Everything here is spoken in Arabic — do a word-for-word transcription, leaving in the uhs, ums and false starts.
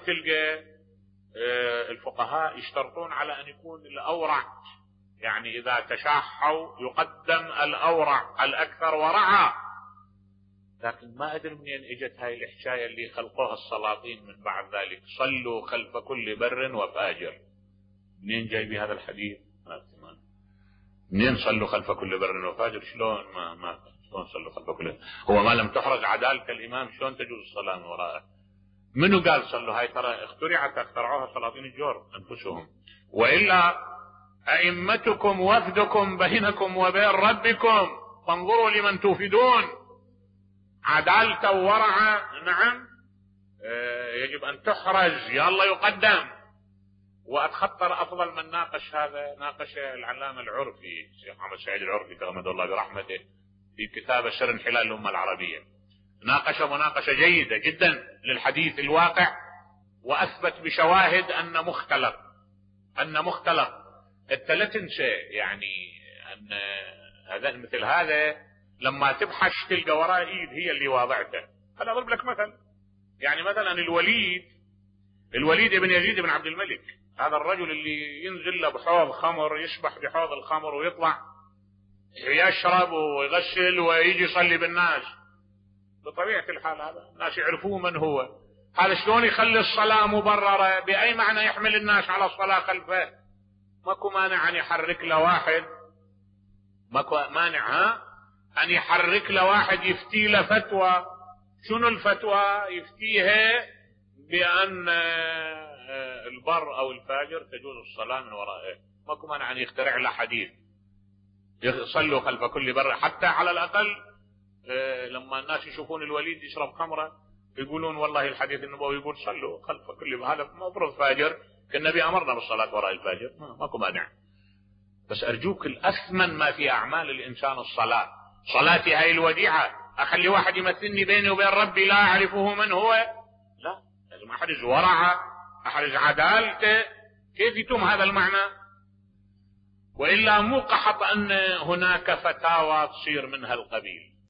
تلقى الفقهاء يشترطون على أن يكون الأورع، يعني إذا تشاحوا يقدم الأورع الأكثر ورعا. لكن ما أدري منين إجت هاي الحكاية اللي خلقوها السلاطين من بعد ذلك، صلوا خلف كل بر وفاجر. منين جاي بهذا الحديث؟ منين صلوا خلف كل بر وفاجر؟ شلون ما ما شلون صلوا خلف كل؟ هو ما لم تحرز عدالة الإمام شلون تجوز الصلاة من وراءه؟ منو قال صلوا؟ هاي ترى اخترعت اخترعوها سلاطين الجور أنفسهم. وإلا أئمتكم وفدكم بينكم وبين ربكم فانظروا لمن توفدون. عدالة وورعة نعم يجب أن تحرز، يا الله يقدم. وأتخطر أفضل من ناقش هذا ناقش العلامة العرفي الشيخ محمد سعيد العرفي تغمد الله برحمته في كتاب سر انحلال الأمة العربية. ناقش مناقشة جيدة جدا للحديث الواقع، وأثبت بشواهد أن مختلط أن مختلط أنت لا تنسى يعني أن هذا مثل هذا لما تبحث تلقى وراء إيد هي اللي واضعته. أنا أضرب لك مثل، يعني مثلا الوليد الوليد ابن يزيد بن عبد الملك، هذا الرجل اللي ينزل له بحوض خمر، يشبح بحوض الخمر ويطلع يشرب ويغسل ويجي يصلي بالناس. بطبيعة الحال هذا الناس يعرفوه من هو. هذا شلون يخلي الصلاة مبررة؟ بأي معنى يحمل الناس على الصلاة خلفه؟ ماكو مانع أن يحرك له واحد، ماكو مانع ها أن يحرك له واحد يفتي له فتوى. شنو الفتوى؟ يفتيها بأن البر أو الفاجر تجوز الصلاة من ورائه. ماكو مانع أن يخترع له حديث يصلوا خلف كل بر. حتى على الأقل لما الناس يشوفون الوليد يشرب خمرة يقولون والله الحديث النبوي يقول صلوا خلف كل، هذا مفروض فاجر، النبي أمرنا بالصلاة وراء الفاجر، ماكو مانع. بس أرجوك الأثمن ما في أعمال الإنسان الصلاة. صلاتي هاي الوديعة أخلي واحد يمثلني بيني وبين ربي لا أعرفه من هو؟ لا، لازم أحرز ورعه، أحرز عدالته. كيف يتم هذا المعنى؟ وإلا مو قحط أن هناك فتاوى تصير منها القبيل.